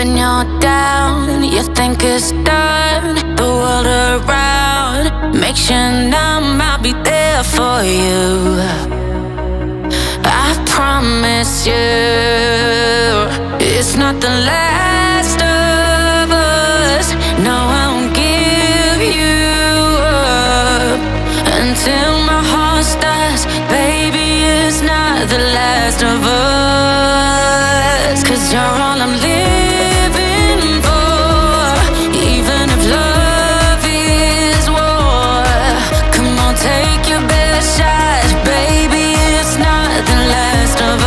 When you're down, you think it's done. The world around makes you numb. I'll be there for you. I promise you, it's not the last of us. No, I won't give you up until my heart stops. Baby, it's not the last of us. 'Cause you're all I'm living for. Even if love is war, come on, take your best shot. Baby, it's not the last of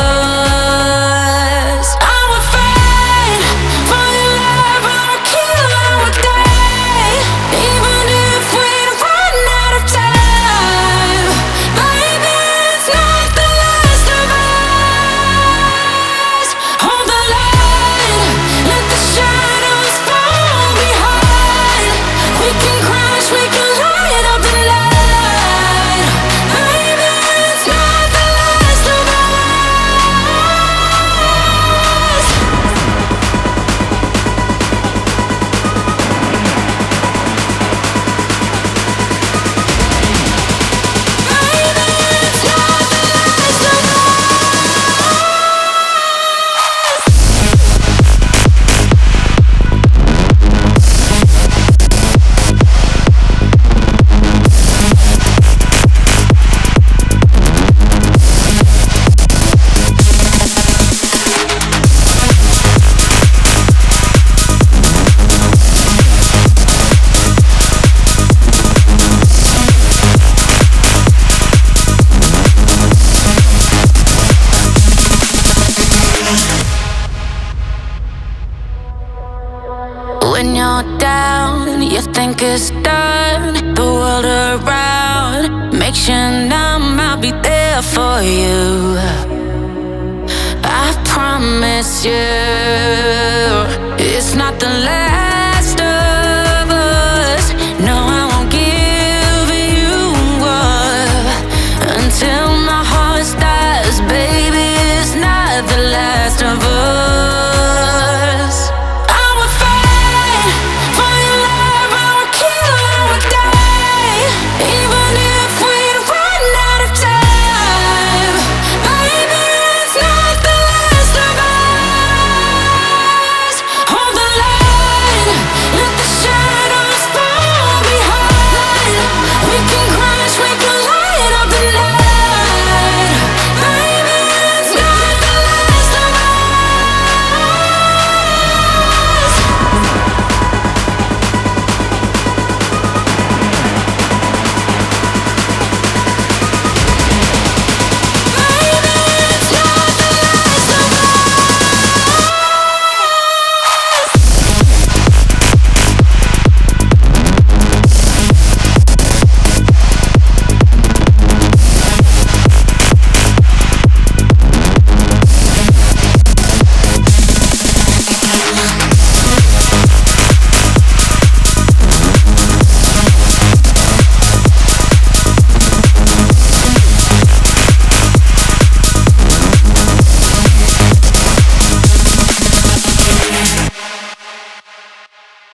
us. I would fight for your love, I would kill, I would die. Even if we run out of time, baby, it's not the last of us. Hold the line, let the shadows fall behind. We can crash, we can light up the night. Baby, it's not the last of us. Baby, it's not the last of us. When you're down, you think it's done. The world around makes you numb. I'll be there for you. I promise you, it's not the last.